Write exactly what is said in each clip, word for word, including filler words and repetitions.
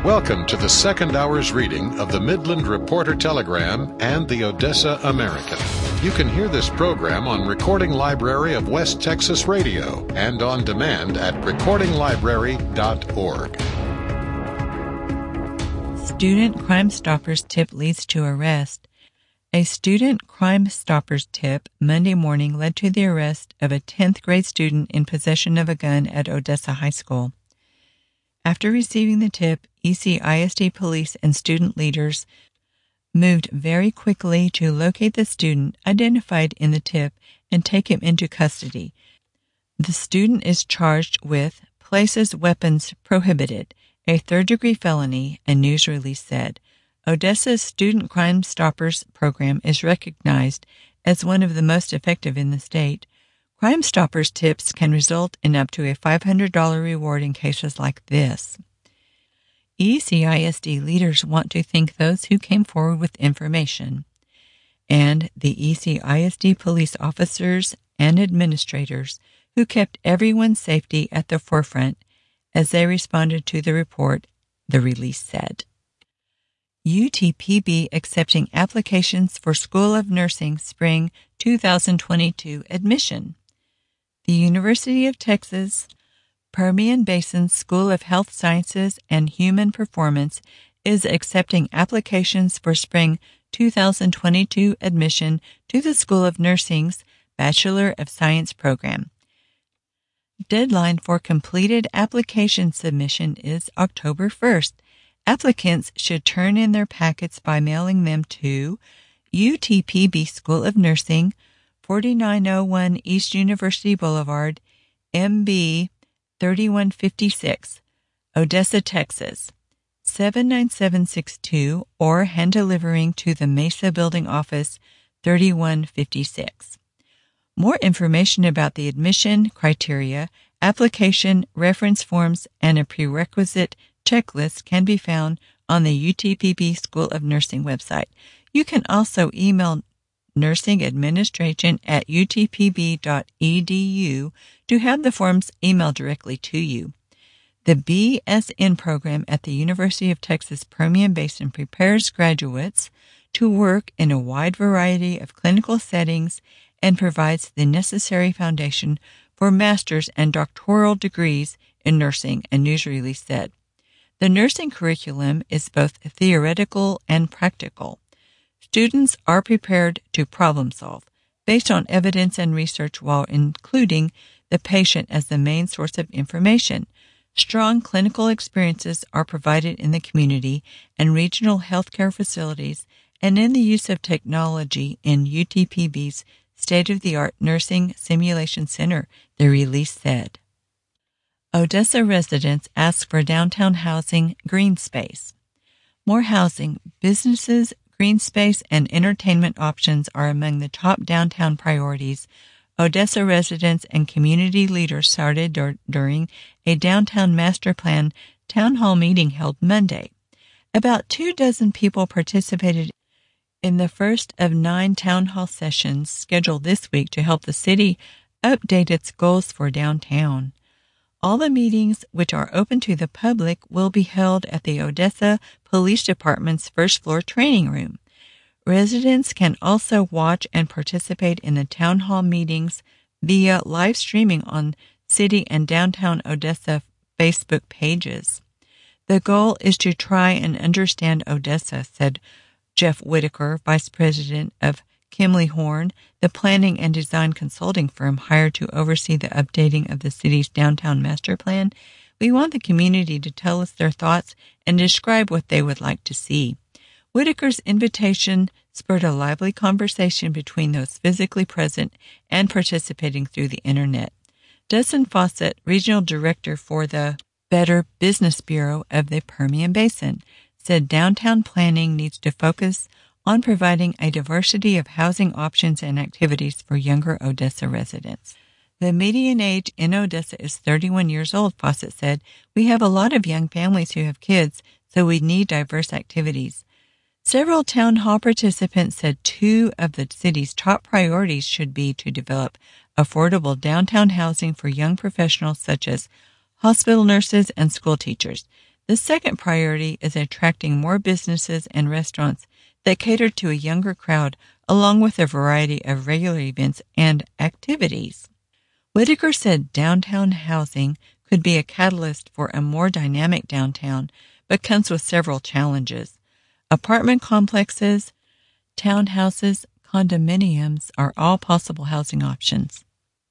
Welcome to the second hour's reading of the Midland Reporter Telegram and the Odessa American. You can hear this program on Recording Library of West Texas Radio and on demand at recording library dot org. Student Crime Stoppers tip leads to arrest. A student Crime Stoppers tip Monday morning led to the arrest of a tenth grade student in possession of a gun at Odessa High School. After receiving the tip, E C I S D police and student leaders moved very quickly to locate the student identified in the tip and take him into custody. The student is charged with places weapons prohibited, a third-degree felony, a news release said. Odessa's Student Crime Stoppers program is recognized as one of the most effective in the state. Crime Stoppers tips can result in up to a five hundred dollars reward in cases like this. E C I S D leaders want to thank those who came forward with information, and the E C I S D police officers and administrators who kept everyone's safety at the forefront as they responded to the report, the release said. U T P B accepting applications for School of Nursing Spring two thousand twenty-two admission. The University of Texas Permian Basin School of Health Sciences and Human Performance is accepting applications for Spring two thousand twenty-two admission to the School of Nursing's Bachelor of Science program. Deadline for completed application submission is October first. Applicants should turn in their packets by mailing them to U T P B School of Nursing, forty-nine oh one East University Boulevard, M B thirty-one fifty-six, Odessa, Texas, seven nine seven six two, or hand delivering to the Mesa Building Office, thirty-one fifty-six. More information about the admission criteria, application, reference forms, and a prerequisite checklist can be found on the U T P B School of Nursing website. You can also email nursing administration at u t p b dot e d u to have the forms emailed directly to you. The B S N program at the University of Texas Permian Basin prepares graduates to work in a wide variety of clinical settings and provides the necessary foundation for master's and doctoral degrees in nursing, a news release said. The nursing curriculum is both theoretical and practical. Students are prepared to problem solve based on evidence and research while including the patient as the main source of information. Strong clinical experiences are provided in the community and regional healthcare facilities and in the use of technology in U T P B's state-of-the-art Nursing Simulation Center, the release said. Odessa residents ask for downtown housing green space. More housing, businesses, green space, and entertainment options are among the top downtown priorities Odessa residents and community leaders started dur- during a downtown master plan town hall meeting held Monday. About two dozen people participated in the first of nine town hall sessions scheduled this week to help the city update its goals for downtown. All the meetings, which are open to the public, will be held at the Odessa Police Department's first floor training room. Residents can also watch and participate in the town hall meetings via live streaming on City and Downtown Odessa Facebook pages. The goal is to try and understand Odessa, said Jeff Whitaker, vice president of Kimley Horn, the planning and design consulting firm hired to oversee the updating of the city's downtown master plan. We want the community to tell us their thoughts and describe what they would like to see. Whitaker's invitation spurred a lively conversation between those physically present and participating through the internet. Dustin Fawcett, regional director for the Better Business Bureau of the Permian Basin, said downtown planning needs to focus on providing a diversity of housing options and activities for younger Odessa residents. The median age in Odessa is thirty-one years old, Fawcett said. We have a lot of young families who have kids, so we need diverse activities. Several town hall participants said two of the city's top priorities should be to develop affordable downtown housing for young professionals such as hospital nurses and school teachers. The second priority is attracting more businesses and restaurants that cater to a younger crowd, along with a variety of regular events and activities. Whitaker said downtown housing could be a catalyst for a more dynamic downtown, but comes with several challenges. Apartment complexes, townhouses, condominiums are all possible housing options.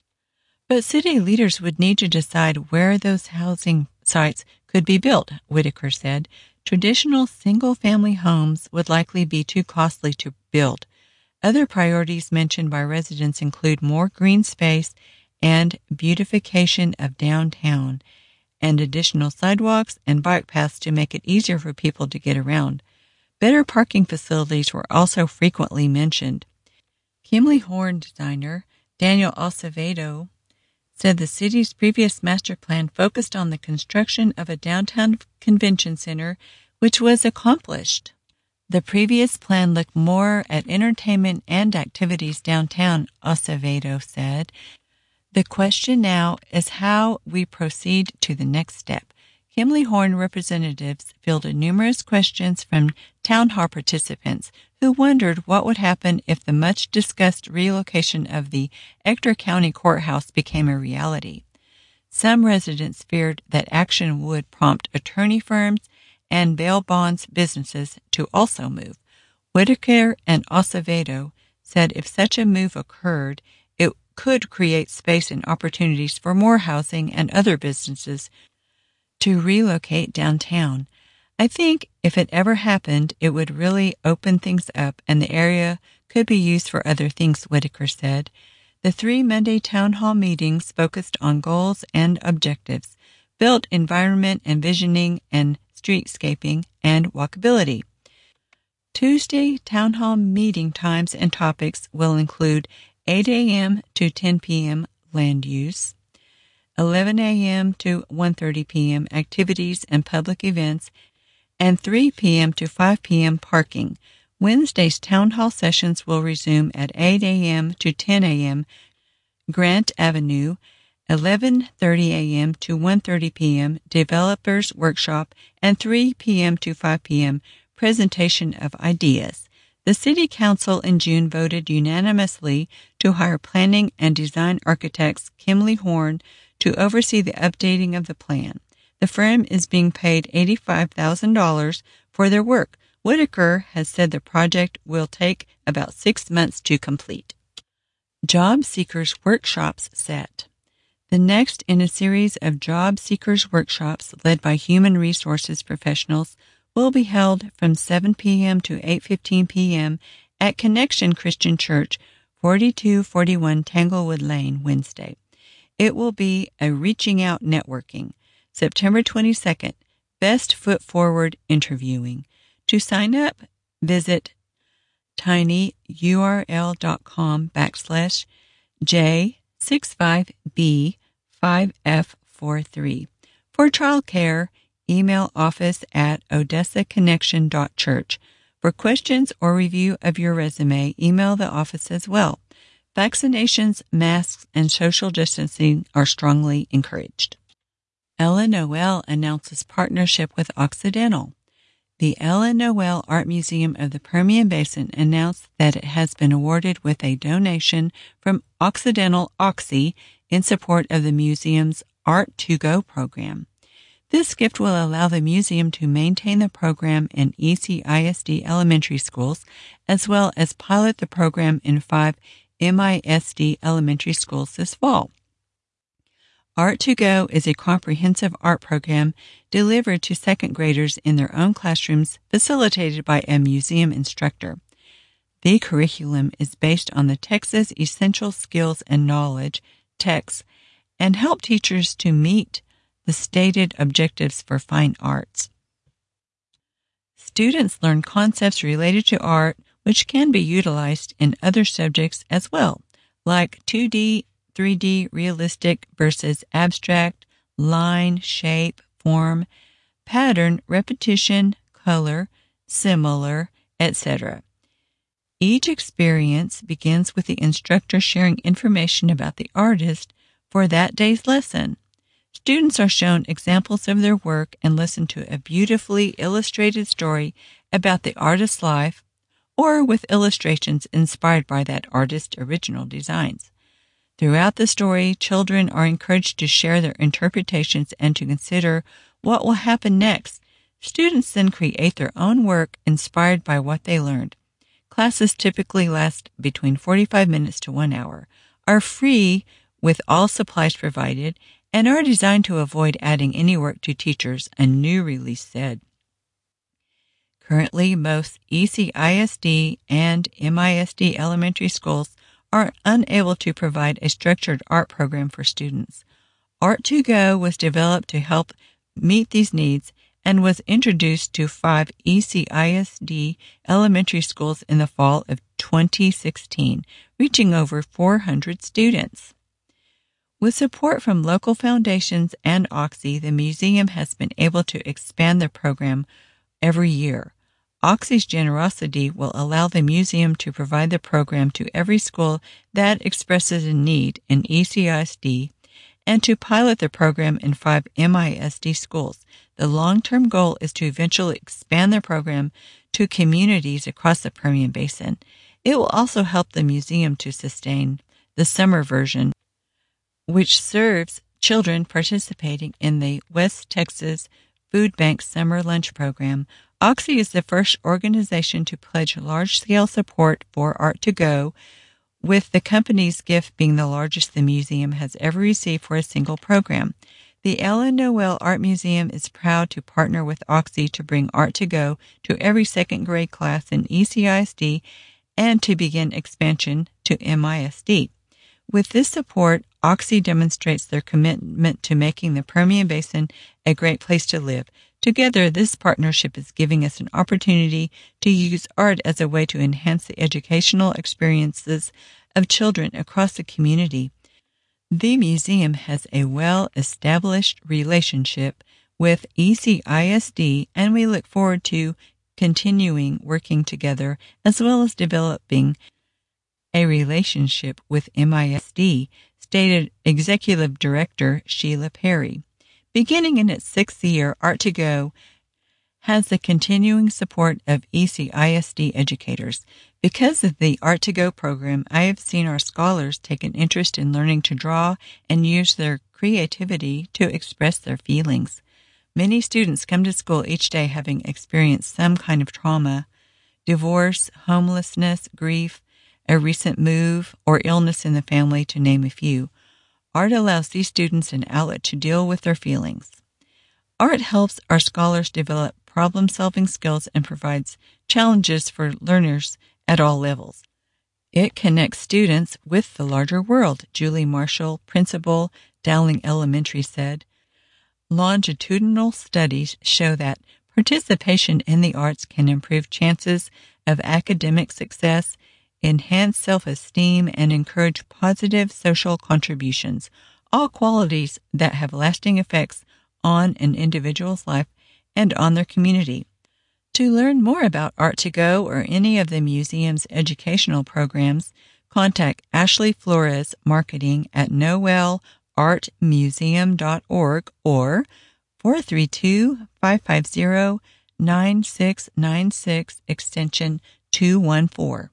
But city leaders would need to decide where those housing sites could be built, Whitaker said. Traditional single-family homes would likely be too costly to build. Other priorities mentioned by residents include more green space and beautification of downtown, and additional sidewalks and bike paths to make it easier for people to get around. Better parking facilities were also frequently mentioned. Kimley Horn designer Daniel Acevedo said the city's previous master plan focused on the construction of a downtown convention center, which was accomplished. The previous plan looked more at entertainment and activities downtown, Acevedo said. The question now is how we proceed to the next step. Kimley Horn representatives fielded numerous questions from town hall participants who wondered what would happen if the much-discussed relocation of the Ector County Courthouse became a reality. Some residents feared that action would prompt attorney firms and bail bonds businesses to also move. Whitaker and Acevedo said if such a move occurred, it could create space and opportunities for more housing and other businesses to relocate downtown. I think if it ever happened, it would really open things up and the area could be used for other things, Whitaker said. The three Monday town hall meetings focused on goals and objectives, built environment and visioning and streetscaping and walkability. Tuesday town hall meeting times and topics will include eight a.m. to ten p.m. land use, eleven a.m. to one thirty p.m. activities and public events, and three p.m. to five p.m. parking. Wednesday's town hall sessions will resume at eight a.m. to ten a.m. Grant Avenue, eleven thirty a.m. to one thirty p.m. Developers Workshop, and three p.m. to five p.m. Presentation of Ideas. The City Council in June voted unanimously to hire planning and design architects Kimley Horn to oversee the updating of the plan. The firm is being paid eighty-five thousand dollars for their work. Whitaker has said the project will take about six months to complete. Job Seekers Workshops set. The next in a series of job seekers workshops led by human resources professionals will be held from seven p.m. to eight fifteen p.m. at Connection Christian Church, forty-two forty-one Tanglewood Lane, Wednesday. It will be a Reaching Out networking. September twenty-second, Best Foot Forward interviewing. To sign up, visit tinyurl.com backslash J65B5F43. For childcare, email office at odessaconnection.church. For questions or review of your resume, email the office as well. Vaccinations, masks, and social distancing are strongly encouraged. Ellen Noel announces partnership with Occidental. The Ellen Noel Art Museum of the Permian Basin announced that it has been awarded with a donation from Occidental Oxy in support of the museum's Art to Go program. This gift will allow the museum to maintain the program in E C I S D elementary schools, as well as pilot the program in five M I S D elementary schools this fall. Art to Go is a comprehensive art program delivered to second graders in their own classrooms, facilitated by a museum instructor. The curriculum is based on the Texas Essential Skills and Knowledge, TEX, and help teachers to meet the stated objectives for fine arts. Students learn concepts related to art which can be utilized in other subjects as well, like two D, three D realistic versus abstract, line, shape, form, pattern, repetition, color, similar, et cetera. Each experience begins with the instructor sharing information about the artist for that day's lesson. Students are shown examples of their work and listen to a beautifully illustrated story about the artist's life, or with illustrations inspired by that artist's original designs. Throughout the story, children are encouraged to share their interpretations and to consider what will happen next. Students then create their own work inspired by what they learned. Classes typically last between forty-five minutes to one hour, are free with all supplies provided, and are designed to avoid adding any work to teachers, a new release said. Currently, most E C I S D and M I S D elementary schools are unable to provide a structured art program for students. Art to Go was developed to help meet these needs and was introduced to five E C I S D elementary schools in the fall of twenty sixteen, reaching over four hundred students. With support from local foundations and Oxy, the museum has been able to expand the program every year. Oxy's generosity will allow the museum to provide the program to every school that expresses a need in E C I S D and to pilot the program in five M I S D schools. The long-term goal is to eventually expand the program to communities across the Permian Basin. It will also help the museum to sustain the summer version, which serves children participating in the West Texas Food Bank Summer Lunch Program. Oxy is the first organization to pledge large-scale support for Art to Go, with the company's gift being the largest the museum has ever received for a single program. The Ellen Noel Art Museum is proud to partner with Oxy to bring Art to Go to every second grade class in E C I S D and to begin expansion to M I S D. With this support, Oxy demonstrates their commitment to making the Permian Basin a great place to live. Together, this partnership is giving us an opportunity to use art as a way to enhance the educational experiences of children across the community. The museum has a well-established relationship with E C I S D, and we look forward to continuing working together as well as developing a relationship with M I S D, stated Executive Director Sheila Perry. Beginning in its sixth year, Art to Go has the continuing support of E C I S D educators. Because of the Art to Go program, I have seen our scholars take an interest in learning to draw and use their creativity to express their feelings. Many students come to school each day having experienced some kind of trauma, divorce, homelessness, grief, a recent move, or illness in the family, to name a few. Art allows these students an outlet to deal with their feelings. Art helps our scholars develop problem-solving skills and provides challenges for learners at all levels. It connects students with the larger world, Julie Marshall, principal, Dowling Elementary, said. Longitudinal studies show that participation in the arts can improve chances of academic success, enhance self-esteem, and encourage positive social contributions, all qualities that have lasting effects on an individual's life and on their community. To learn more about Art to Go or any of the museum's educational programs, contact Ashley Flores Marketing at noel art museum dot org or four three two, five five zero, nine six nine six extension two one four.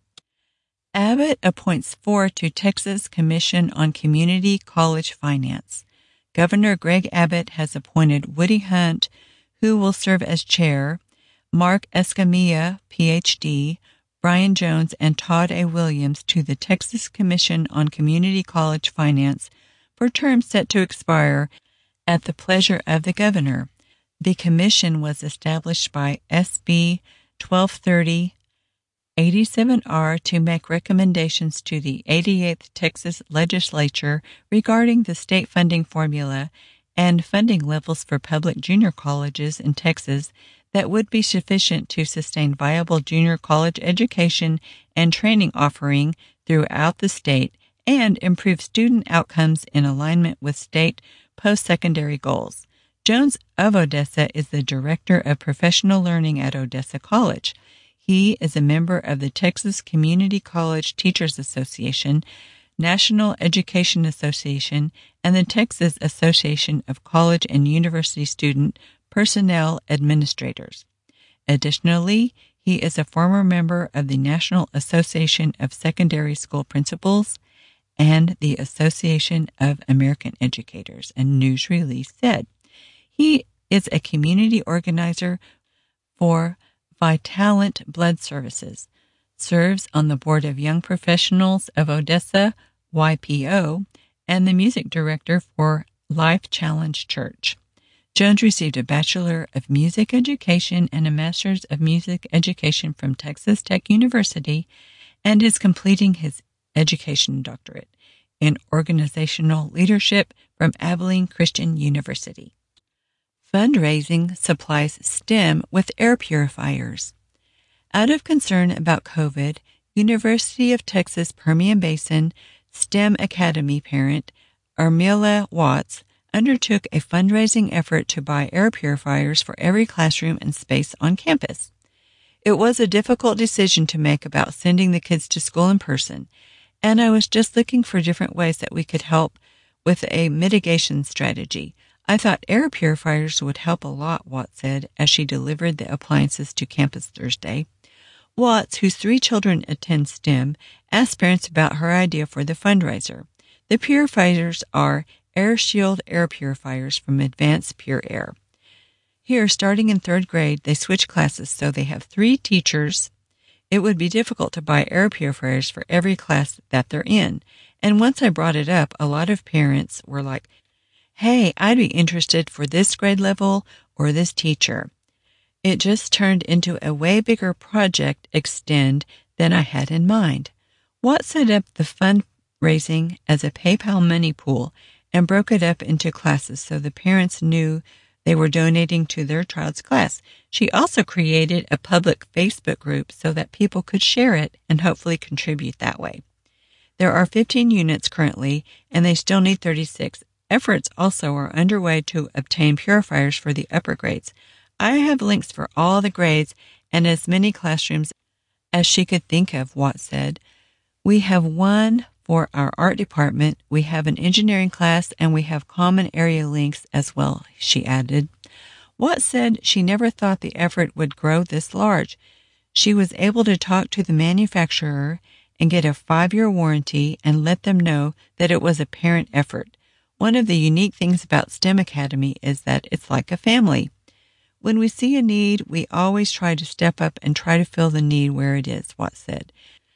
Abbott appoints four to Texas Commission on Community College Finance. Governor Greg Abbott has appointed Woody Hunt, who will serve as chair, Mark Escamilla, P H D, Brian Jones, and Todd A. Williams to the Texas Commission on Community College Finance for terms set to expire at the pleasure of the governor. The commission was established by S B twelve thirty eighty-seven R to make recommendations to the eighty-eighth Texas Legislature regarding the state funding formula and funding levels for public junior colleges in Texas that would be sufficient to sustain viable junior college education and training offering throughout the state and improve student outcomes in alignment with state post-secondary goals. Jones of Odessa is the Director of Professional Learning at Odessa College. He is a member of the Texas Community College Teachers Association. National Education Association, and the Texas Association of College and University Student Personnel Administrators. Additionally, he is a former member of the National Association of Secondary School Principals and the Association of American Educators, a news release said. He is a community organizer for Vitalant Blood Services, serves on the board of Young Professionals of Odessa, Y P O, and the music director for Life Challenge Church. Jones received a Bachelor of Music Education and a Master's of Music Education from Texas Tech University and is completing his education doctorate in organizational leadership from Abilene Christian University. Fundraising supplies STEM with air purifiers. Out of concern about COVID, University of Texas Permian Basin STEM Academy parent Armilla Watts undertook a fundraising effort to buy air purifiers for every classroom and space on campus. It was a difficult decision to make about sending the kids to school in person, and I was just looking for different ways that we could help with a mitigation strategy. I thought air purifiers would help a lot, Watts said, as she delivered the appliances to campus Thursday. Watts, whose three children attend STEM, asked parents about her idea for the fundraiser. The purifiers are Air Shield air purifiers from Advanced Pure Air. Here, starting in third grade, they switch classes so they have three teachers. It would be difficult to buy air purifiers for every class that they're in. And once I brought it up, a lot of parents were like, hey, I'd be interested for this grade level or this teacher. It just turned into a way bigger project extend than I had in mind. Watt set up the fundraising as a PayPal money pool and broke it up into classes so the parents knew they were donating to their child's class. She also created a public Facebook group so that people could share it and hopefully contribute that way. There are fifteen units currently, and they still need thirty-six. Efforts also are underway to obtain purifiers for the upper grades. I have links for all the grades and as many classrooms as she could think of, Watt said. We have one for our art department, we have an engineering class, and we have common area links as well, she added. Watt said she never thought the effort would grow this large. She was able to talk to the manufacturer and get a five-year warranty and let them know that it was a parent effort. One of the unique things about STEM Academy is that it's like a family. When we see a need, we always try to step up and try to fill the need where it is, Watt said.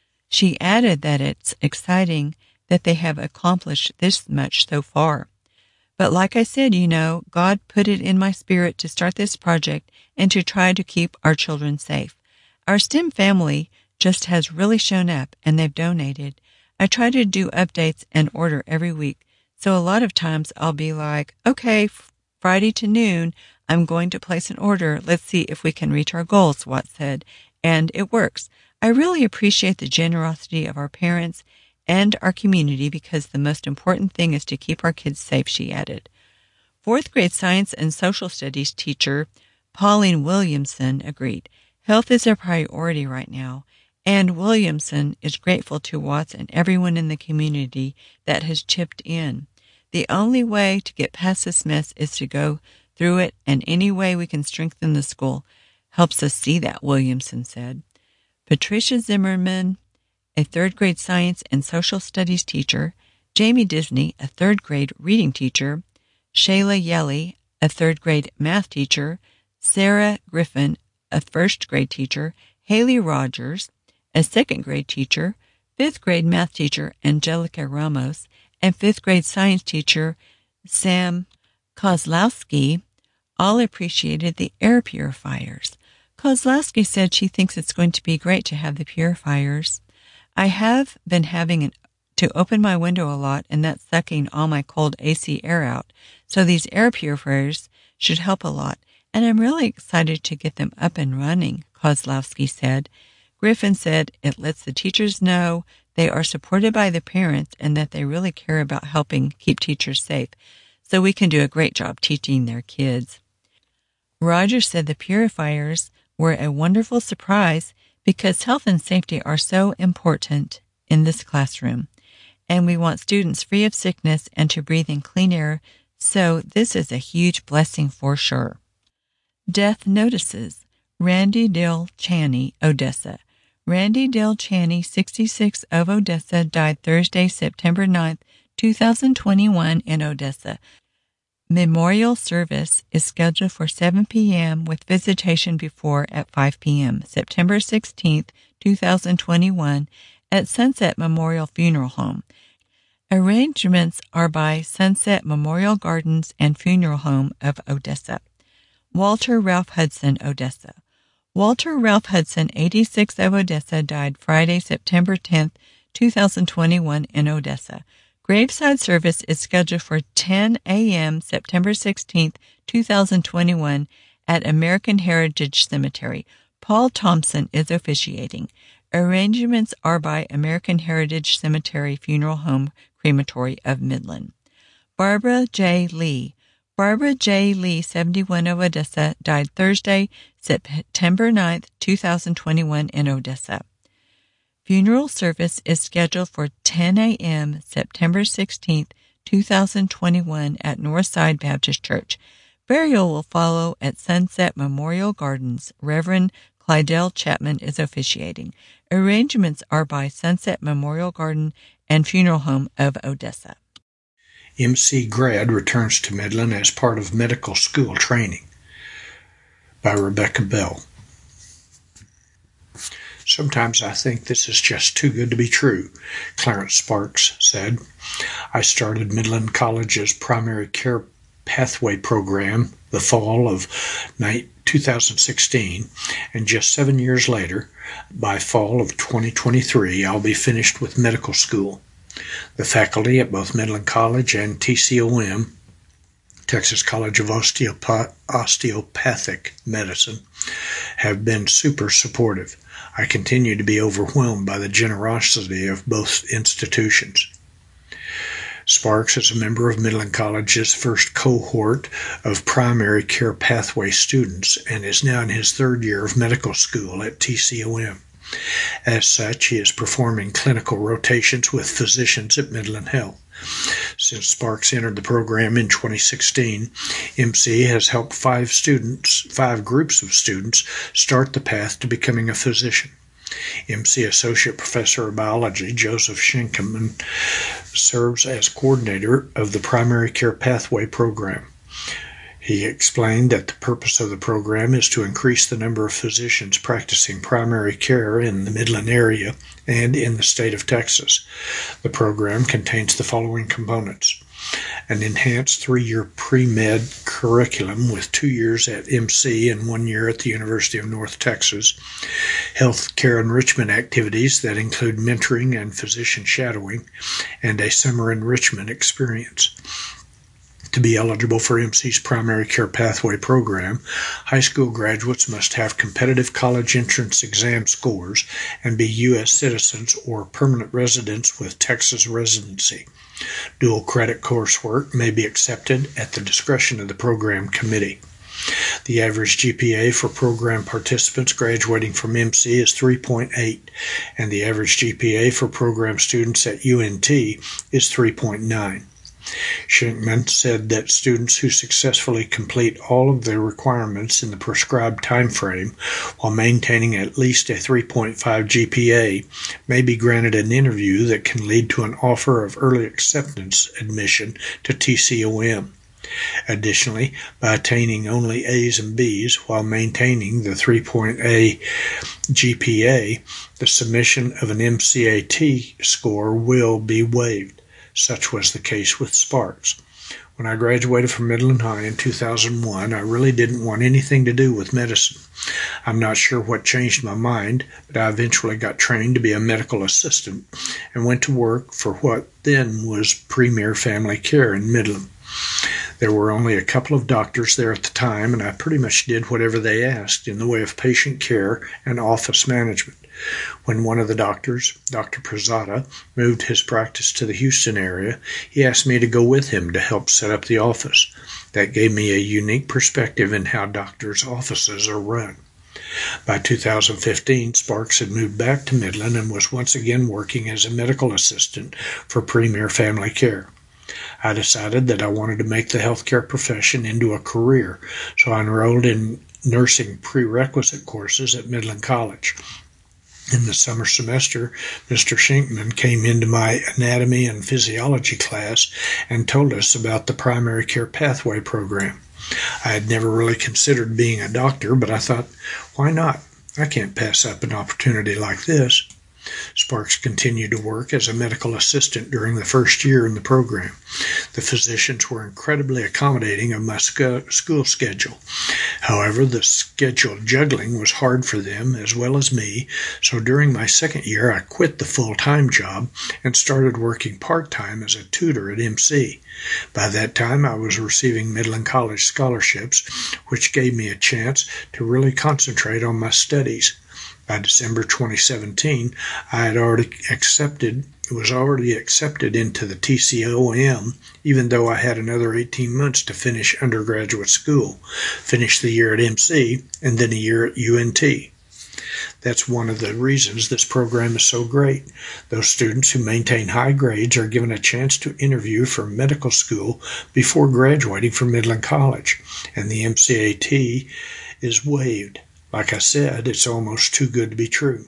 She added that it's exciting that they have accomplished this much so far. But like I said, you know, God put it in my spirit to start this project and to try to keep our children safe. Our STEM family just has really shown up and they've donated. I try to do updates and order every week. So a lot of times I'll be like, okay, Friday to noon, I'm going to place an order. Let's see if we can reach our goals, Watt said. And it works. I really appreciate the generosity of our parents and our community because the most important thing is to keep our kids safe, she added. Fourth grade science and social studies teacher Pauline Williamson agreed. Health is a priority right now, and Williamson is grateful to Watts and everyone in the community that has chipped in. The only way to get past this mess is to go through it, and any way we can strengthen the school helps us see that, Williamson said. Patricia Zimmerman, a third grade science and social studies teacher, Jamie Disney, a third grade reading teacher, Shayla Yelly, a third grade math teacher, Sarah Griffin, a first grade teacher, Haley Rogers, a second grade teacher, fifth grade math teacher, Angelica Ramos, and fifth grade science teacher, Sam Kozlowski, all appreciated the air purifiers. Kozlowski said she thinks it's going to be great to have the purifiers. I have been having an, to open my window a lot, and that's sucking all my cold A C air out. So these air purifiers should help a lot, and I'm really excited to get them up and running, Kozlowski said. Griffin said it lets the teachers know they are supported by the parents and that they really care about helping keep teachers safe, so we can do a great job teaching their kids. Rogers said the purifiers were a wonderful surprise because health and safety are so important in this classroom. and we want students free of sickness and to breathe in clean air, so this is a huge blessing for sure. Death notices. Randy Dale Chaney, Odessa. Randy Dale Chaney, sixty-six, of Odessa, died Thursday, September ninth, two thousand twenty-one in Odessa. Memorial service is scheduled for seven p.m. with visitation before at five p.m. September sixteenth, two thousand twenty-one at Sunset Memorial Funeral Home. Arrangements are by Sunset Memorial Gardens and Funeral Home of Odessa. Walter Ralph Hudson, Odessa. Walter Ralph Hudson, eighty-six, of Odessa, died Friday, September tenth, two thousand twenty-one in Odessa. Graveside service is scheduled for ten a.m. September sixteenth, two thousand twenty-one at American Heritage Cemetery. Paul Thompson is officiating. Arrangements are by American Heritage Cemetery Funeral Home Crematory of Midland. Barbara J. Lee. Barbara J. Lee, seventy-one, of Odessa, died Thursday, September ninth, two thousand twenty-one in Odessa. Funeral service is scheduled for ten a.m. September sixteenth, two thousand twenty-one at Northside Baptist Church. Burial will follow at Sunset Memorial Gardens. Reverend Clydell Chapman is officiating. Arrangements are by Sunset Memorial Garden and Funeral Home of Odessa. M C grad returns to Midland as part of medical school training, by Rebecca Bell. Sometimes I think this is just too good to be true, Clarence Sparks said. I started Midland College's primary care pathway program the fall of two thousand sixteen, and just seven years later, by fall of twenty twenty-three, I'll be finished with medical school. The faculty at both Midland College and T C O M, Texas College of Osteopath- Osteopathic Medicine, have been super supportive. I continue to be overwhelmed by the generosity of both institutions. Sparks is a member of Midland College's first cohort of primary care pathway students and is now in his third year of medical school at T C O M. As such, he is performing clinical rotations with physicians at Midland Health. Since Sparks entered the program in twenty sixteen, M C has helped five students, five groups of students start the path to becoming a physician. M C Associate Professor of Biology Joseph Schenkeman serves as coordinator of the Primary Care Pathway program. He explained that the purpose of the program is to increase the number of physicians practicing primary care in the Midland area and in the state of Texas. The program contains the following components: an enhanced three-year pre-med curriculum with two years at M C and one year at the University of North Texas, health care enrichment activities that include mentoring and physician shadowing, and a summer enrichment experience. To be eligible for M C's Primary Care Pathway program, high school graduates must have competitive college entrance exam scores and be U S citizens or permanent residents with Texas residency. Dual credit coursework may be accepted at the discretion of the program committee. The average G P A for program participants graduating from M C is three point eight, and the average G P A for program students at U N T is three point nine. Schenkman said that students who successfully complete all of the requirements in the prescribed time frame while maintaining at least a three point five G P A may be granted an interview that can lead to an offer of early acceptance admission to T C O M. Additionally, by attaining only A's and B's while maintaining the three point eight G P A, the submission of an M C A T score will be waived. Such was the case with Sparks. When I graduated from Midland High in two thousand one, I really didn't want anything to do with medicine. I'm not sure what changed my mind, but I eventually got trained to be a medical assistant and went to work for what then was Premier Family Care in Midland. There were only a couple of doctors there at the time, and I pretty much did whatever they asked in the way of patient care and office management. When one of the doctors, Doctor Prezada, moved his practice to the Houston area, he asked me to go with him to help set up the office. That gave me a unique perspective in how doctors' offices are run. By two thousand fifteen, Sparks had moved back to Midland and was once again working as a medical assistant for Premier Family Care. I decided that I wanted to make the healthcare profession into a career, so I enrolled in nursing prerequisite courses at Midland College. In the summer semester, Mister Shinkman came into my anatomy and physiology class and told us about the primary care pathway program. I had never really considered being a doctor, but I thought, why not? I can't pass up an opportunity like this. Sparks continued to work as a medical assistant during the first year in the program. The physicians were incredibly accommodating of my sc- school schedule. However, the schedule juggling was hard for them as well as me, so during my second year I quit the full-time job and started working part-time as a tutor at M C. By that time I was receiving Midland College scholarships, which gave me a chance to really concentrate on my studies. By December twenty seventeen, I had already accepted, was already accepted into the T C O M, even though I had another eighteen months to finish undergraduate school, finish the year at M C, and then a year at U N T. That's one of the reasons this program is so great. Those students who maintain high grades are given a chance to interview for medical school before graduating from Midland College, and the M C A T is waived. Like I said, it's almost too good to be true.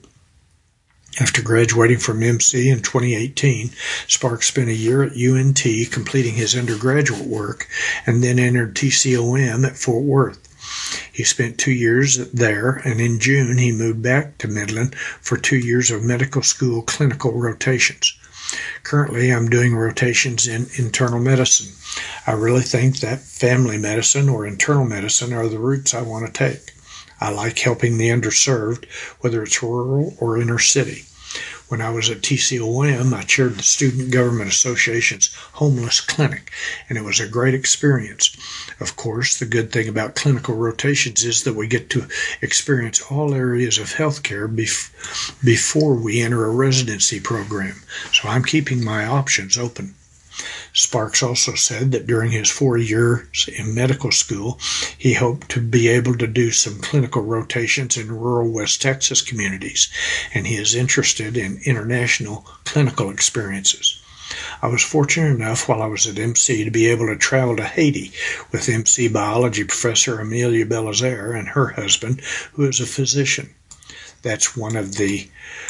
After graduating from M C in twenty eighteen, Sparks spent a year at U N T completing his undergraduate work and then entered T C O M at Fort Worth. He spent two years there, and in June he moved back to Midland for two years of medical school clinical rotations. Currently, I'm doing rotations in internal medicine. I really think that family medicine or internal medicine are the routes I want to take. I like helping the underserved, whether it's rural or inner city. When I was at T C O M, I chaired the Student Government Association's Homeless Clinic, and it was a great experience. Of course, the good thing about clinical rotations is that we get to experience all areas of healthcare bef- before we enter a residency program, so I'm keeping my options open. Sparks also said that during his four years in medical school, he hoped to be able to do some clinical rotations in rural West Texas communities, and he is interested in international clinical experiences. I was fortunate enough while I was at M C to be able to travel to Haiti with M C biology professor Amelia Belizaire and her husband, who is a physician. That's one of the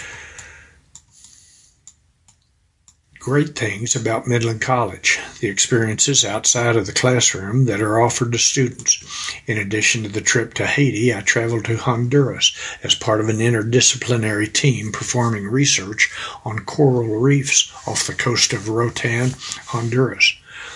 great things about Midland College, the experiences outside of the classroom that are offered to students. In addition to the trip to Haiti, I traveled to Honduras as part of an interdisciplinary team performing research on coral reefs off the coast of Roatan, Honduras.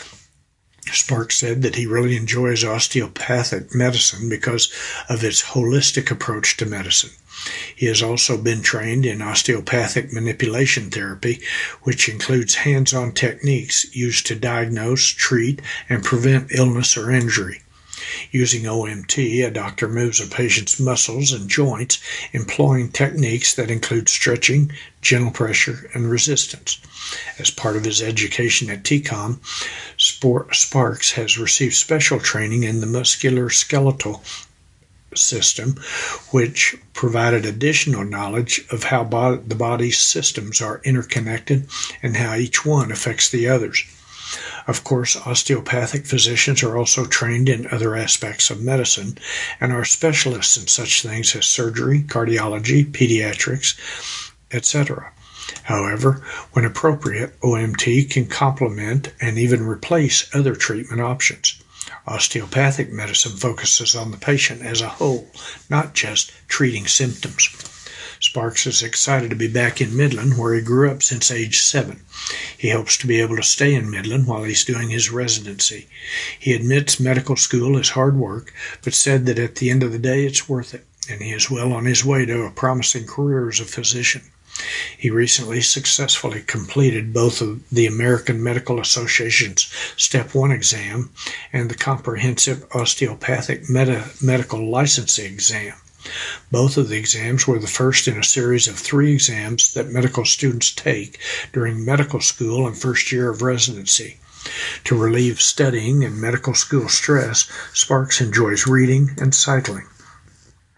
Sparks said that he really enjoys osteopathic medicine because of its holistic approach to medicine. He has also been trained in osteopathic manipulation therapy, which includes hands-on techniques used to diagnose, treat, and prevent illness or injury. Using O M T, a doctor moves a patient's muscles and joints, employing techniques that include stretching, gentle pressure, and resistance. As part of his education at T COM, Sparks has received special training in the musculoskeletal system, which provided additional knowledge of how bo- the body's systems are interconnected and how each one affects the others. Of course, osteopathic physicians are also trained in other aspects of medicine and are specialists in such things as surgery, cardiology, pediatrics, et cetera. However, when appropriate, O M T can complement and even replace other treatment options. Osteopathic medicine focuses on the patient as a whole, not just treating symptoms. Sparks is excited to be back in Midland, where he grew up since age seven. He hopes to be able to stay in Midland while he's doing his residency. He admits medical school is hard work, but said that at the end of the day it's worth it, and he is well on his way to a promising career as a physician. He recently successfully completed both of the American Medical Association's Step one exam and the Comprehensive Osteopathic Medi- Medical Licensing exam. Both of the exams were the first in a series of three exams that medical students take during medical school and first year of residency. To relieve studying and medical school stress, Sparks enjoys reading and cycling.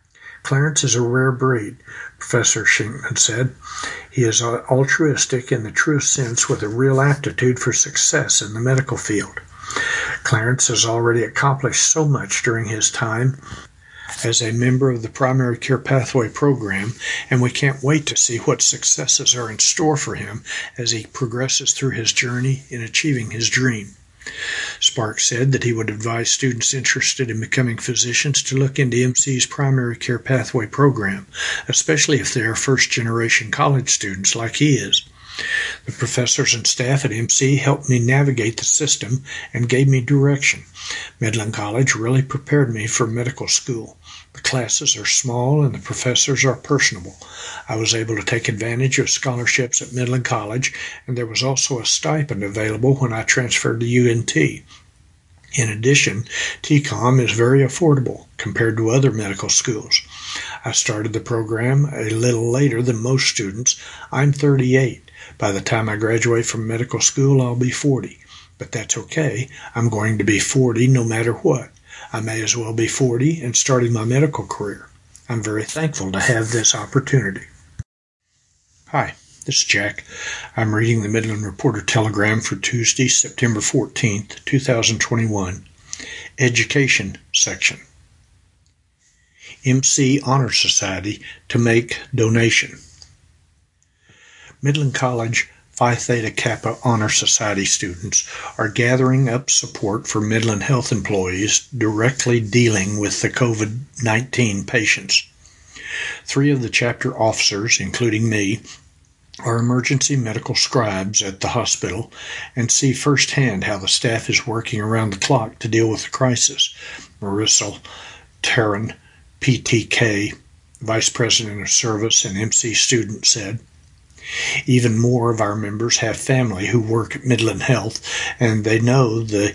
Clarence is a rare breed, Professor Shinkman said. He is altruistic in the truest sense with a real aptitude for success in the medical field. Clarence has already accomplished so much during his time as a member of the Primary Care Pathway Program, and we can't wait to see what successes are in store for him as he progresses through his journey in achieving his dream. Sparks said that he would advise students interested in becoming physicians to look into M C's Primary Care Pathway Program, especially if they are first-generation college students like he is. The professors and staff at M C helped me navigate the system and gave me direction. Midland College really prepared me for medical school. The classes are small and the professors are personable. I was able to take advantage of scholarships at Midland College, and there was also a stipend available when I transferred to U N T. In addition, T COM is very affordable compared to other medical schools. I started the program a little later than most students. I'm thirty-eight. By the time I graduate from medical school, I'll be forty. But that's okay. I'm going to be forty no matter what. I may as well be forty and starting my medical career. I'm very thankful to have this opportunity. Hi, this is Jack. I'm reading the Midland Reporter Telegram for Tuesday, September fourteenth, two thousand twenty-one. Education section. M C Honor Society to make donation. Midland College Phi Theta Kappa Honor Society students are gathering up support for Midland Health employees directly dealing with the COVID nineteen patients. Three of the chapter officers, including me, are emergency medical scribes at the hospital and see firsthand how the staff is working around the clock to deal with the crisis. Marissa Taryn, P T K, Vice President of Service and M C student, said, "Even more of our members have family who work at Midland Health, and they know the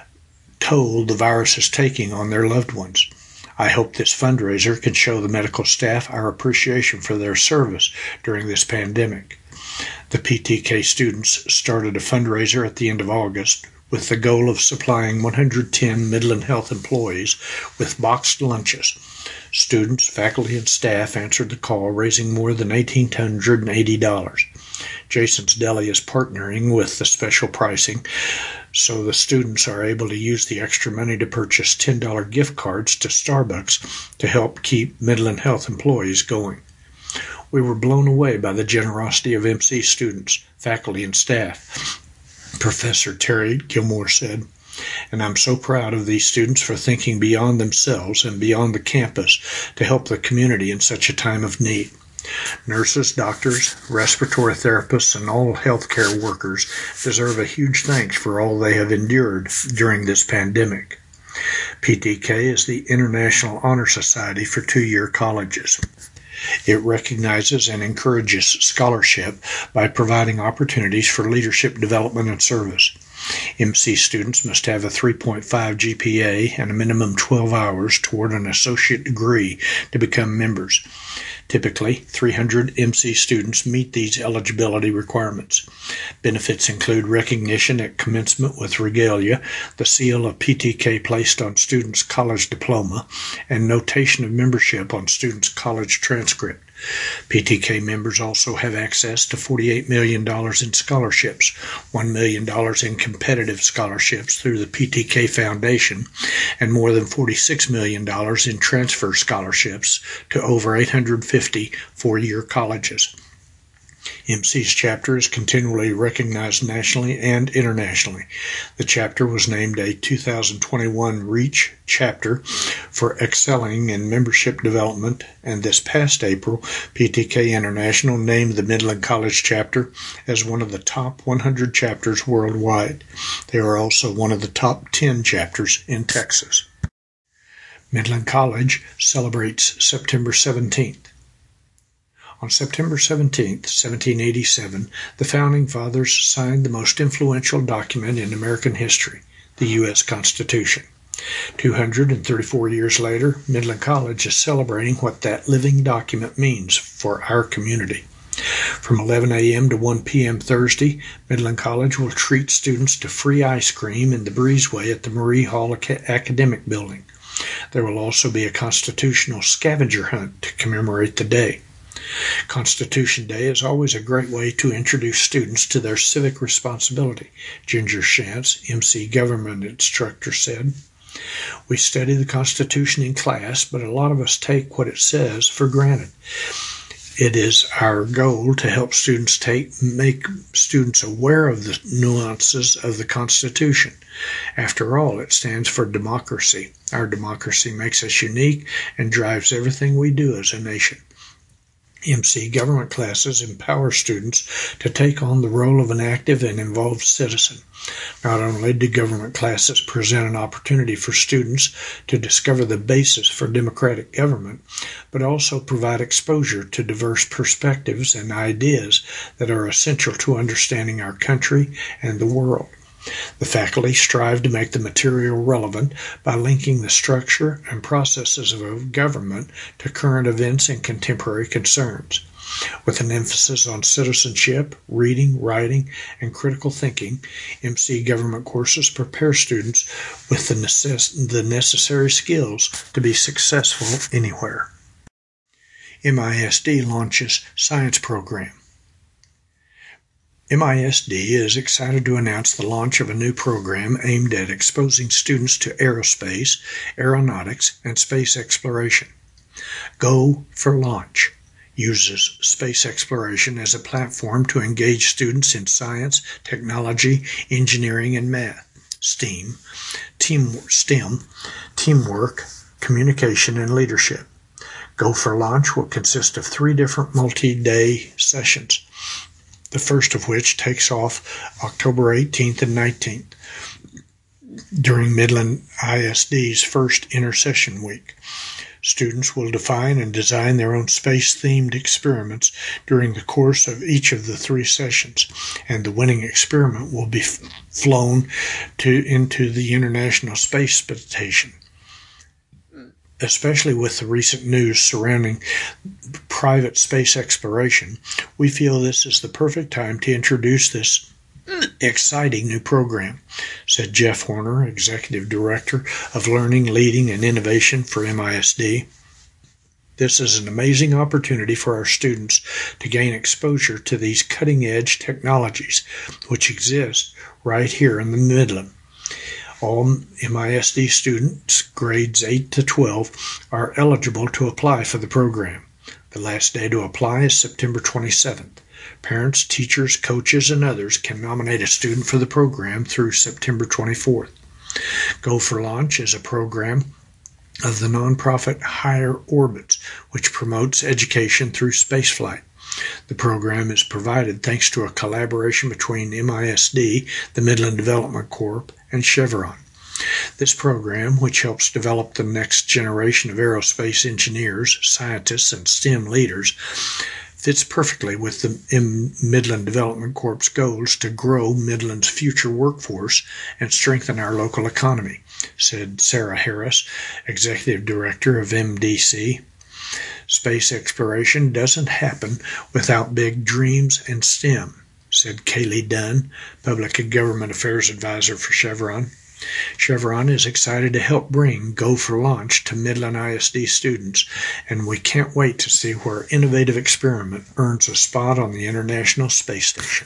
toll the virus is taking on their loved ones. I hope this fundraiser can show the medical staff our appreciation for their service during this pandemic." The P T K students started a fundraiser at the end of August with the goal of supplying one hundred ten Midland Health employees with boxed lunches. Students, faculty, and staff answered the call, raising more than one thousand eight hundred eighty dollars. Jason's Deli is partnering with the special pricing, so the students are able to use the extra money to purchase ten dollars gift cards to Starbucks to help keep Midland Health employees going. We were blown away by the generosity of M C students, faculty, and staff, Professor Terry Gilmore said, "And I'm so proud of these students for thinking beyond themselves and beyond the campus to help the community in such a time of need. Nurses, doctors, respiratory therapists, and all healthcare workers deserve a huge thanks for all they have endured during this pandemic." P T K is the International Honor Society for two-year colleges. It recognizes and encourages scholarship by providing opportunities for leadership development and service. M C students must have a three point five G P A and a minimum twelve hours toward an associate degree to become members. Typically, three hundred M C students meet these eligibility requirements. Benefits include recognition at commencement with regalia, the seal of P T K placed on students' college diploma, and notation of membership on students' college transcript. P T K members also have access to forty-eight million dollars in scholarships, one million dollars in competitive scholarships through the P T K Foundation, and more than forty-six million dollars in transfer scholarships to over eight hundred fifty four-year colleges. M C's chapter is continually recognized nationally and internationally. The chapter was named a two thousand twenty-one REACH chapter for excelling in membership development, and this past April, P T K International named the Midland College chapter as one of the top one hundred chapters worldwide. They are also one of the top ten chapters in Texas. Midland College celebrates September seventeenth. On September seventeenth, seventeen eighty-seven, the Founding Fathers signed the most influential document in American history, the U S Constitution. two hundred thirty-four years later, Midland College is celebrating what that living document means for our community. From eleven a.m. to one p.m. Thursday, Midland College will treat students to free ice cream in the breezeway at the Marie Hall Academic Building. There will also be a constitutional scavenger hunt to commemorate the day. Constitution Day is always a great way to introduce students to their civic responsibility, Ginger Shantz, M C government instructor, said. We study the Constitution in class, but a lot of us take what it says for granted. It is our goal to help students take make students aware of the nuances of the Constitution. After all, it stands for democracy. Our democracy makes us unique and drives everything we do as a nation. M C government classes empower students to take on the role of an active and involved citizen. Not only do government classes present an opportunity for students to discover the basis for democratic government, but also provide exposure to diverse perspectives and ideas that are essential to understanding our country and the world. The faculty strive to make the material relevant by linking the structure and processes of government to current events and contemporary concerns. With an emphasis on citizenship, reading, writing, and critical thinking, M C government courses prepare students with the, necess- the necessary skills to be successful anywhere. M I S D launches science program. M I S D is excited to announce the launch of a new program aimed at exposing students to aerospace, aeronautics, and space exploration. Go for Launch uses space exploration as a platform to engage students in science, technology, engineering, and math, STEAM, team, STEM, teamwork, communication, and leadership. Go for Launch will consist of three different multi-day sessions, the first of which takes off October eighteenth and nineteenth during Midland I S D's first intersession week. Students will define and design their own space-themed experiments during the course of each of the three sessions, and the winning experiment will be f- flown to into the International Space Station. Especially with the recent news surrounding private space exploration, we feel this is the perfect time to introduce this exciting new program, said Jeff Horner, Executive Director of Learning, Leading, and Innovation for M I S D. This is an amazing opportunity for our students to gain exposure to these cutting-edge technologies, which exist right here in the Midland. All M I S D students, grades eight to twelve, are eligible to apply for the program. The last day to apply is September twenty-seventh. Parents, teachers, coaches, and others can nominate a student for the program through September twenty-fourth. Go for Launch is a program of the nonprofit Higher Orbits, which promotes education through spaceflight. The program is provided thanks to a collaboration between M I S D, the Midland Development Corp, and Chevron. This program, which helps develop the next generation of aerospace engineers, scientists, and STEM leaders, fits perfectly with the Midland Development Corp's goals to grow Midland's future workforce and strengthen our local economy, said Sarah Harris, Executive Director of M D C. Space exploration doesn't happen without big dreams and STEM, said Kaylee Dunn, Public and Government Affairs Advisor for Chevron. Chevron is excited to help bring Go for Launch to Midland I S D students, and we can't wait to see where innovative experiment earns a spot on the International Space Station.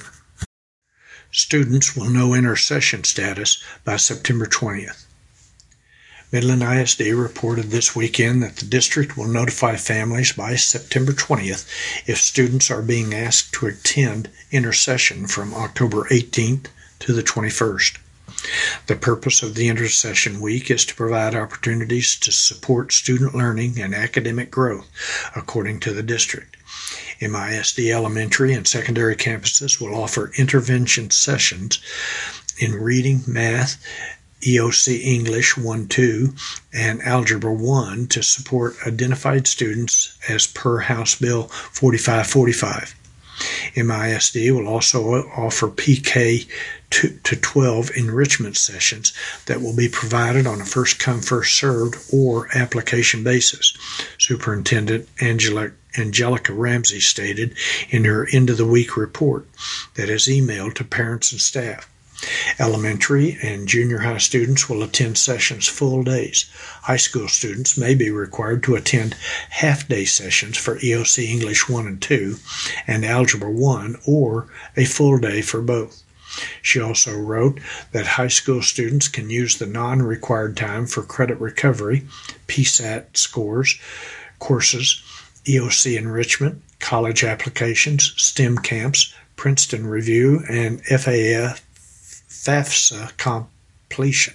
Students will know intersession status by September twentieth. Midland I S D reported this weekend that the district will notify families by September twentieth if students are being asked to attend intersession from October eighteenth to the twenty-first. The purpose of the Intersession Week is to provide opportunities to support student learning and academic growth, according to the district. M I S D elementary and secondary campuses will offer intervention sessions in reading, math, E O C English one two, and Algebra one to support identified students as per House Bill forty-five forty-five. M I S D will also offer P K to twelve enrichment sessions that will be provided on a first-come, first-served or application basis, Superintendent Angela, Angelica Ramsey stated in her end-of-the-week report that is emailed to parents and staff. Elementary and junior high students will attend sessions full days. High school students may be required to attend half-day sessions for E O C English one and two and Algebra one, or a full day for both. She also wrote that high school students can use the non-required time for credit recovery, P SAT scores, courses, E O C enrichment, college applications, STEM camps, Princeton Review, and F A F FAFSA completion.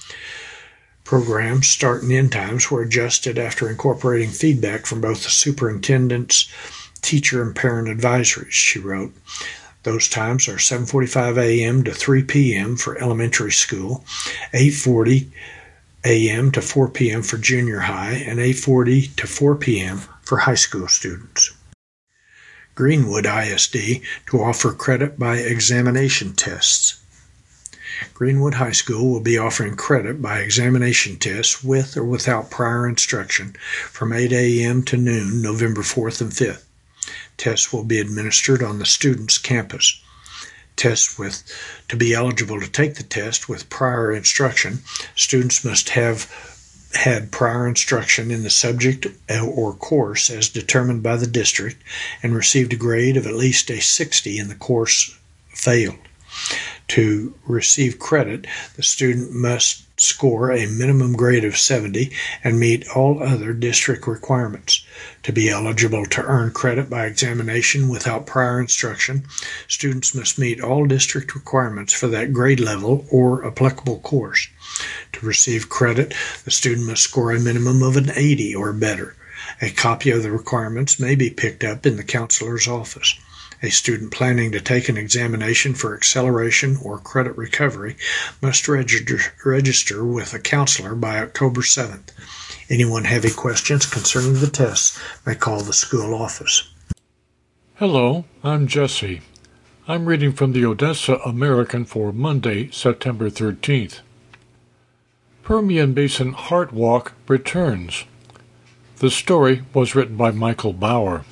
Program start and end times were adjusted after incorporating feedback from both the superintendent's teacher and parent advisories, she wrote. Those times are seven forty-five a.m. to three p.m. for elementary school, eight forty a.m. to four p.m. for junior high, and eight forty to four p.m. for high school students. Greenwood I S D to offer credit by examination tests. Greenwood High School will be offering credit by examination tests with or without prior instruction from eight a.m. to noon, November fourth and fifth. Tests will be administered on the student's campus. Tests with to be eligible to take the test with prior instruction, students must have had prior instruction in the subject or course as determined by the district and received a grade of at least a sixty in the course failed. To receive credit, the student must score a minimum grade of seventy and meet all other district requirements. To be eligible to earn credit by examination without prior instruction, students must meet all district requirements for that grade level or applicable course. To receive credit, the student must score a minimum of an eighty or better. A copy of the requirements may be picked up in the counselor's office. A student planning to take an examination for acceleration or credit recovery must register, register with a counselor by October seventh. Anyone having questions concerning the tests may call the school office. Hello, I'm Jesse. I'm reading from the Odessa American for Monday, September thirteenth. Permian Basin Heart Walk returns. The story was written by Michael Bauer.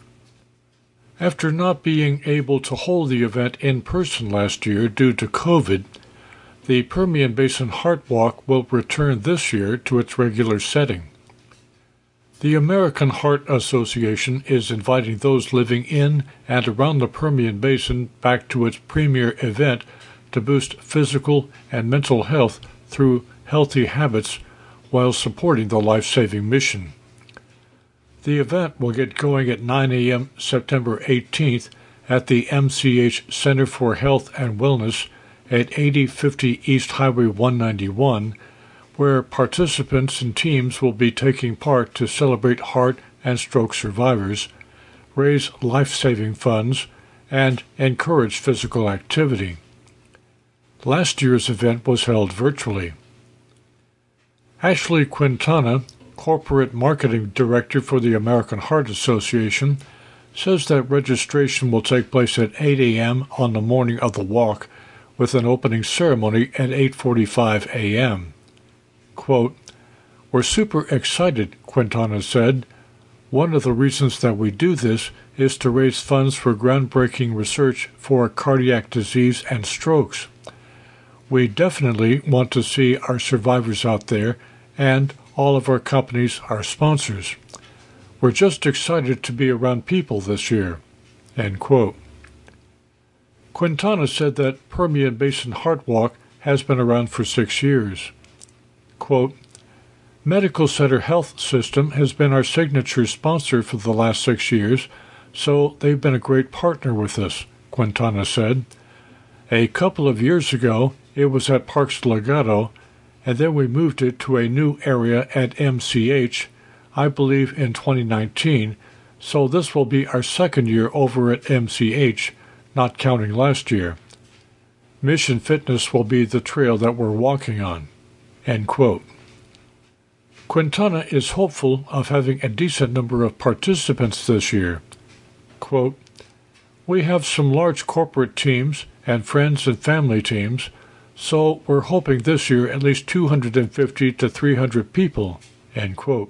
After not being able to hold the event in person last year due to COVID, the Permian Basin Heart Walk will return this year to its regular setting. The American Heart Association is inviting those living in and around the Permian Basin back to its premier event to boost physical and mental health through healthy habits while supporting the life-saving mission. The event will get going at nine a.m. September eighteenth at the M C H Center for Health and Wellness at eighty fifty East Highway one ninety-one, where participants and teams will be taking part to celebrate heart and stroke survivors, raise life-saving funds, and encourage physical activity. Last year's event was held virtually. Ashley Quintana, Corporate Marketing Director for the American Heart Association, says that registration will take place at eight a.m. on the morning of the walk, with an opening ceremony at eight forty-five a.m. Quote, "We're super excited," Quintana said. "One of the reasons that we do this is to raise funds for groundbreaking research for cardiac disease and strokes. We definitely want to see our survivors out there, and all of our companies are sponsors. We're just excited to be around people this year." End quote. Quintana said that Permian Basin Heart Walk has been around for six years. Quote, "Medical Center Health System has been our signature sponsor for the last six years, so they've been a great partner with us," Quintana said. "A couple of years ago, it was at Parks Legato, and then we moved it to a new area at M C H, I believe in twenty nineteen, so this will be our second year over at M C H, not counting last year. Mission Fitness will be the trail that we're walking on." End quote. Quintana is hopeful of having a decent number of participants this year. Quote, "We have some large corporate teams and friends and family teams, so we're hoping this year at least two hundred fifty to three hundred people." End quote.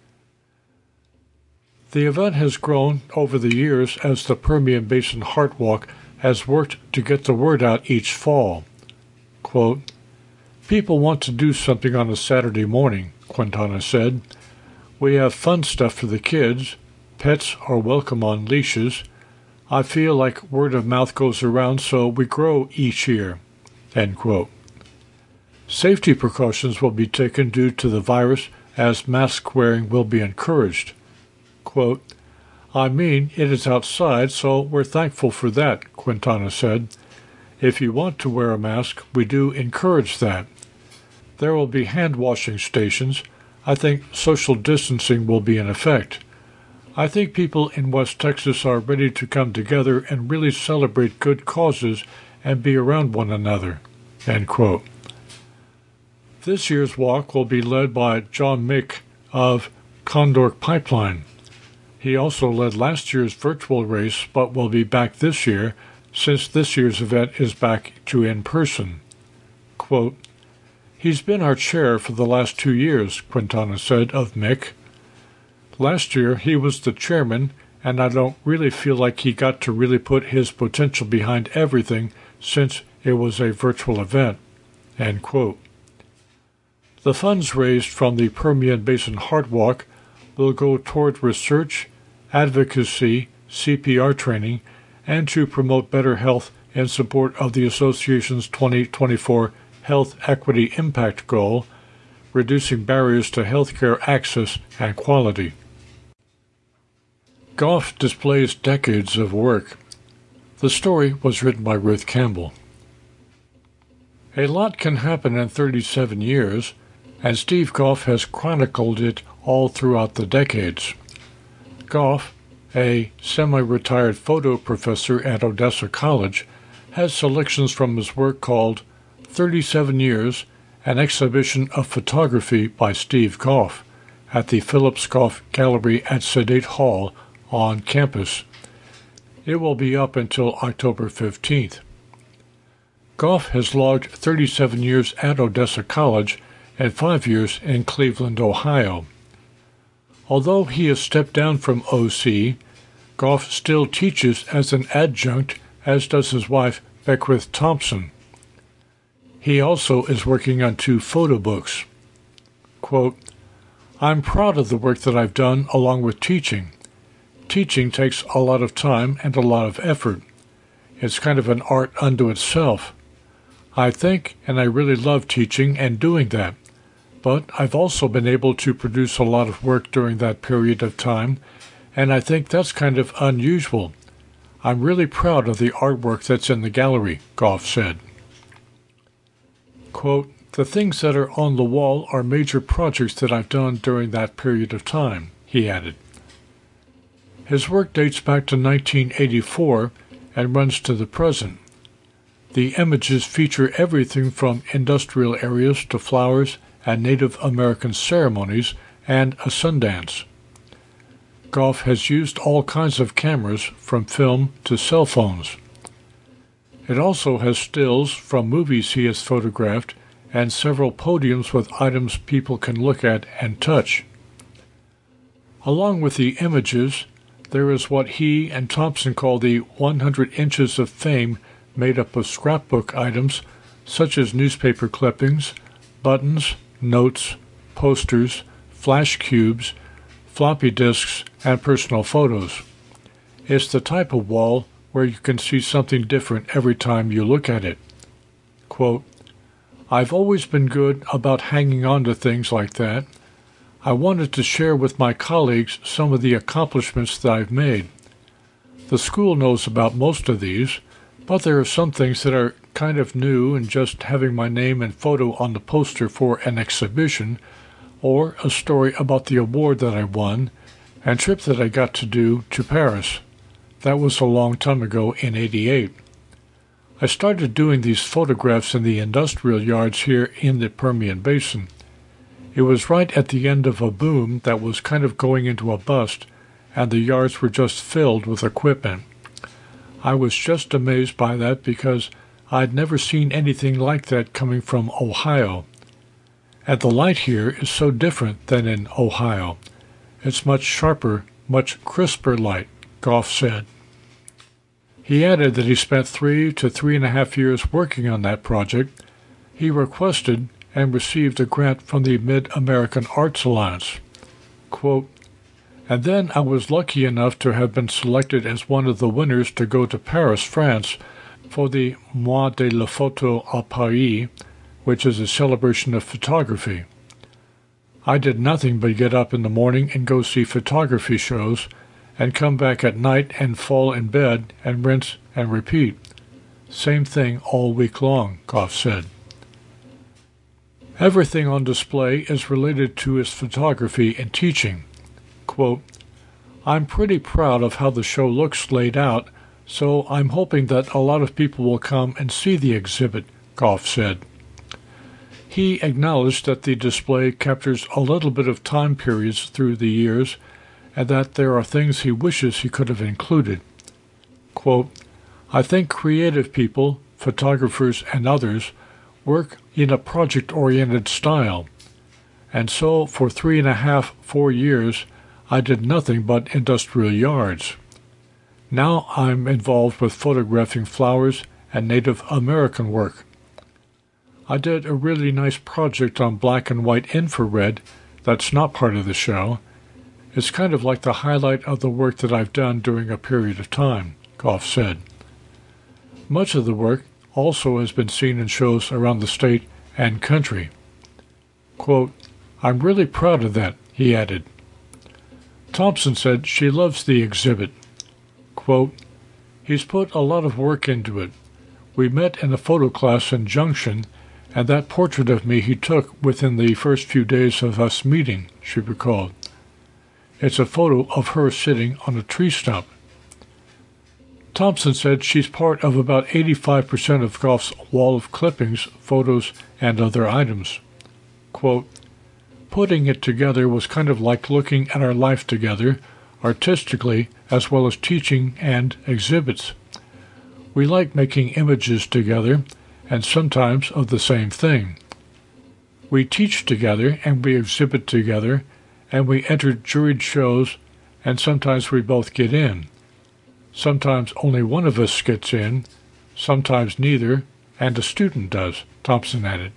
The event has grown over the years as the Permian Basin Heart Walk has worked to get the word out each fall. Quote, "People want to do something on a Saturday morning," Quintana said. "We have fun stuff for the kids. Pets are welcome on leashes. I feel like word of mouth goes around, so we grow each year." End quote. Safety precautions will be taken due to the virus, as mask wearing will be encouraged. Quote, "I mean, it is outside, so we're thankful for that," Quintana said. "If you want to wear a mask, we do encourage that. There will be hand-washing stations. I think social distancing will be in effect. I think people in West Texas are ready to come together and really celebrate good causes and be around one another." End quote. This year's walk will be led by John Mick of Condor Pipeline. He also led last year's virtual race, but will be back this year, since this year's event is back to in person. Quote, "He's been our chair for the last two years, Quintana said of Mick. "Last year he was the chairman, and I don't really feel like he got to really put his potential behind everything since it was a virtual event." End quote. The funds raised from the Permian Basin Heart Walk will go toward research, advocacy, C P R training, and to promote better health in support of the Association's twenty twenty-four Health Equity Impact Goal, reducing barriers to healthcare access and quality. Goff displays decades of work. The story was written by Ruth Campbell. A lot can happen in thirty-seven years, and Steve Goff has chronicled it all throughout the decades. Goff, a semi-retired photo professor at Odessa College, has selections from his work called thirty-seven Years, an exhibition of photography by Steve Goff at the Phillips Goff Gallery at Sedate Hall on campus. It will be up until October fifteenth. Goff has logged thirty-seven years at Odessa College and five years in Cleveland, Ohio. Although he has stepped down from O C, Goff still teaches as an adjunct, as does his wife, Beckwith Thompson. He also is working on two photo books. Quote, "I'm proud of the work that I've done along with teaching. Teaching takes a lot of time and a lot of effort. It's kind of an art unto itself. I think, and I really love teaching and doing that. But I've also been able to produce a lot of work during that period of time, and I think that's kind of unusual. I'm really proud of the artwork that's in the gallery," Goff said. Quote, "The things that are on the wall are major projects that I've done during that period of time," he added. His work dates back to nineteen eighty-four and runs to the present. The images feature everything from industrial areas to flowers and Native American ceremonies and a Sundance. Goff has used all kinds of cameras, from film to cell phones. It also has stills from movies he has photographed and several podiums with items people can look at and touch. Along with the images, there is what he and Thompson call the one hundred inches of fame, made up of scrapbook items such as newspaper clippings, buttons, notes, posters, flash cubes, floppy disks, and personal photos. It's the type of wall where you can see something different every time you look at it. Quote, "I've always been good about hanging on to things like that. I wanted to share with my colleagues some of the accomplishments that I've made. The school knows about most of these, but there are some things that are kind of new, and just having my name and photo on the poster for an exhibition, or a story about the award that I won, and trip that I got to do to Paris. That was a long time ago in eighty-eight. I started doing these photographs in the industrial yards here in the Permian Basin. It was right at the end of a boom that was kind of going into a bust, and the yards were just filled with equipment. I was just amazed by that because I'd never seen anything like that coming from Ohio. And the light here is so different than in Ohio. It's much sharper, much crisper light," Goff said. He added that he spent three to three and a half years working on that project, He requested and received a grant from the Mid-American Arts Alliance. Quote, and then I was lucky enough to have been selected as one of the winners to go to Paris, France, for the Mois de la Photo à Paris, which is a celebration of photography. I did nothing but get up in the morning and go see photography shows, and come back at night and fall in bed and rinse and repeat. Same thing all week long, Goff said. Everything on display is related to his photography and teaching. Quote, I'm pretty proud of how the show looks laid out, so I'm hoping that a lot of people will come and see the exhibit, Goff said. He acknowledged that the display captures a little bit of time periods through the years, and that there are things he wishes he could have included. Quote, I think creative people, photographers and others, work in a project-oriented style, and so for three and a half, four years, I did nothing but industrial yards. Now I'm involved with photographing flowers and Native American work. I did a really nice project on black and white infrared that's not part of the show. It's kind of like the highlight of the work that I've done during a period of time, Goff said. Much of the work also has been seen in shows around the state and country. Quote, I'm really proud of that, he added. Thompson said she loves the exhibit. Quote, he's put a lot of work into it. We met in a photo class in Junction, and that portrait of me he took within the first few days of us meeting, she recalled. It's a photo of her sitting on a tree stump. Thompson said she's part of about eighty-five percent of Goff's wall of clippings, photos, and other items. Quote, putting it together was kind of like looking at our life together, artistically as well as teaching and exhibits. We like making images together, and sometimes of the same thing. We teach together and we exhibit together, and we enter juried shows, and sometimes we both get in. Sometimes only one of us gets in, sometimes neither, and a student does, Thompson added.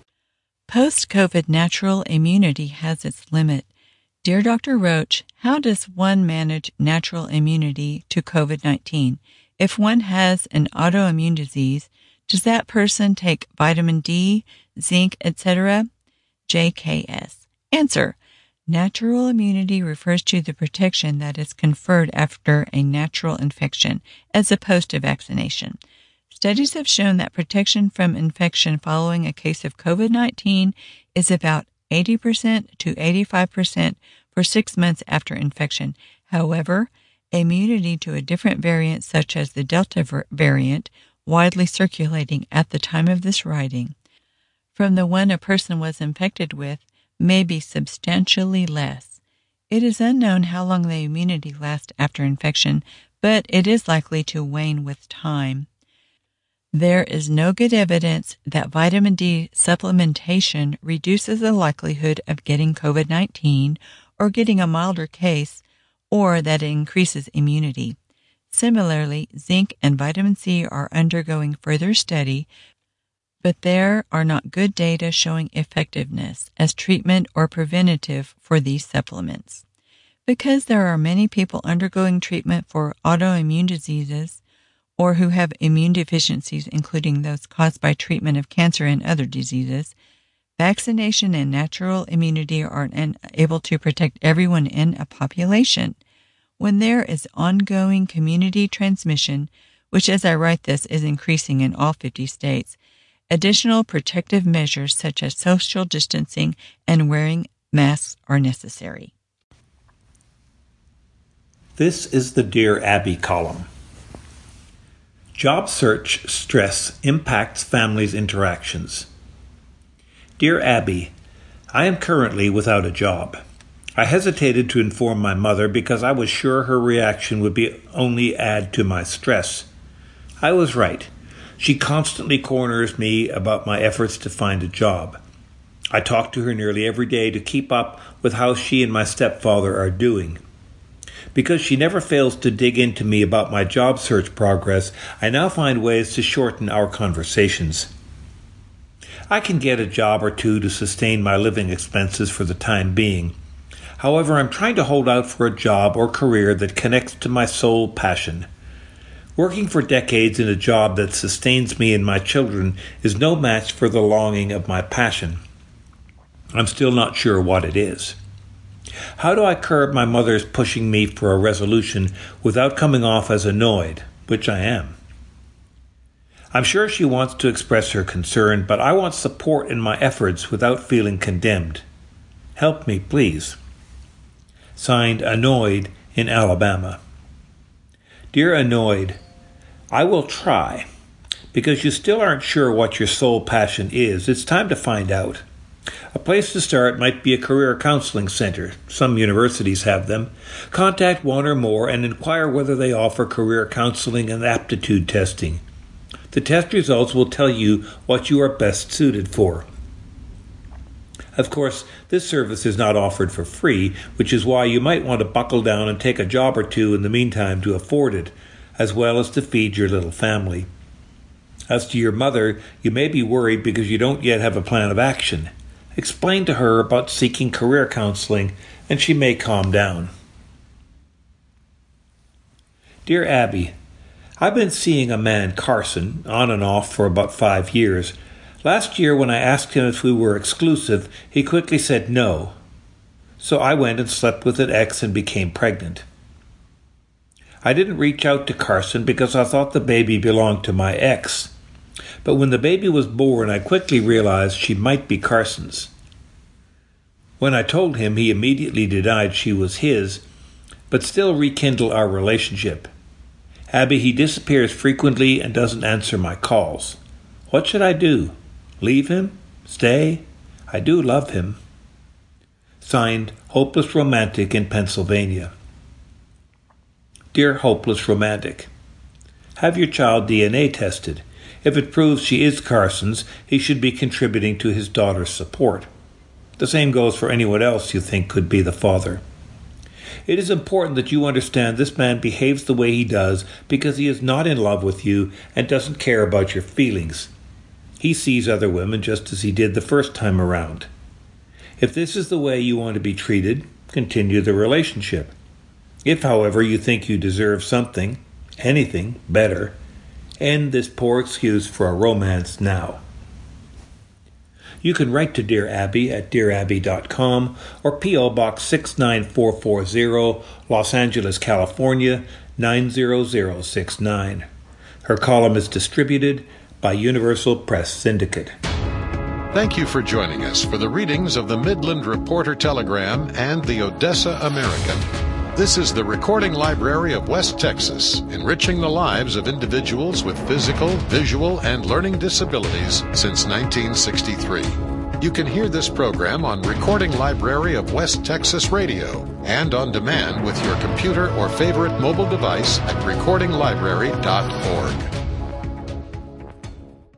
Post-COVID natural immunity has its limit. Dear Doctor Roach, how does one manage natural immunity to COVID nineteen? If one has an autoimmune disease, does that person take vitamin D, zinc, et cetera? J K S. Answer. Natural immunity refers to the protection that is conferred after a natural infection, as opposed to vaccination. Studies have shown that protection from infection following a case of COVID nineteen is about eighty percent to eighty-five percent for six months after infection. However, immunity to a different variant, such as the Delta variant, widely circulating at the time of this writing, from the one a person was infected with, may be substantially less. It is unknown how long the immunity lasts after infection, but it is likely to wane with time. There is no good evidence that vitamin D supplementation reduces the likelihood of getting COVID nineteen or getting a milder case, or that it increases immunity. Similarly, zinc and vitamin C are undergoing further study, but there are not good data showing effectiveness as treatment or preventative for these supplements. Because there are many people undergoing treatment for autoimmune diseases or who have immune deficiencies, including those caused by treatment of cancer and other diseases, vaccination and natural immunity are unable to protect everyone in a population. When there is ongoing community transmission, which as I write this is increasing in all fifty states, additional protective measures such as social distancing and wearing masks are necessary. This is the Dear Abby column. Job search stress impacts families' interactions. Dear Abby, I am currently without a job. I hesitated to inform my mother because I was sure her reaction would be only add to my stress. I was right. She constantly corners me about my efforts to find a job. I talk to her nearly every day to keep up with how she and my stepfather are doing. Because she never fails to dig into me about my job search progress, I now find ways to shorten our conversations. I can get a job or two to sustain my living expenses for the time being. However, I'm trying to hold out for a job or career that connects to my sole passion. Working for decades in a job that sustains me and my children is no match for the longing of my passion. I'm still not sure what it is. How do I curb my mother's pushing me for a resolution without coming off as annoyed, which I am? I'm sure she wants to express her concern, but I want support in my efforts without feeling condemned. Help me, please. Signed, Annoyed in Alabama. Dear Annoyed, I will try. Because you still aren't sure what your sole passion is, it's time to find out. A place to start might be a career counseling center. Some universities have them. Contact one or more and inquire whether they offer career counseling and aptitude testing. The test results will tell you what you are best suited for. Of course, this service is not offered for free, which is why you might want to buckle down and take a job or two in the meantime to afford it, as well as to feed your little family. As to your mother, you may be worried because you don't yet have a plan of action. Explain to her about seeking career counseling, and she may calm down. Dear Abby, I've been seeing a man, Carson, on and off for about five years. Last year, when I asked him if we were exclusive, he quickly said no. So I went and slept with an ex and became pregnant. I didn't reach out to Carson because I thought the baby belonged to my ex. But when the baby was born, I quickly realized she might be Carson's. When I told him, he immediately denied she was his, but still rekindled our relationship. Abby, he disappears frequently and doesn't answer my calls. What should I do? Leave him? Stay? I do love him. Signed, Hopeless Romantic in Pennsylvania. Dear Hopeless Romantic, have your child D N A tested. If it proves she is Carson's, he should be contributing to his daughter's support. The same goes for anyone else you think could be the father. It is important that you understand this man behaves the way he does because he is not in love with you and doesn't care about your feelings. He sees other women just as he did the first time around. If this is the way you want to be treated, continue the relationship. If, however, you think you deserve something, anything, better, end this poor excuse for a romance now. You can write to Dear Abby at dear abby dot com or P O Box six nine four four zero, Los Angeles, California, nine zero zero six nine. Her column is distributed by Universal Press Syndicate. Thank you for joining us for the readings of the Midland Reporter Telegram and the Odessa American. This is the Recording Library of West Texas, enriching the lives of individuals with physical, visual, and learning disabilities since nineteen sixty-three. You can hear this program on Recording Library of West Texas Radio and on demand with your computer or favorite mobile device at recording library dot org.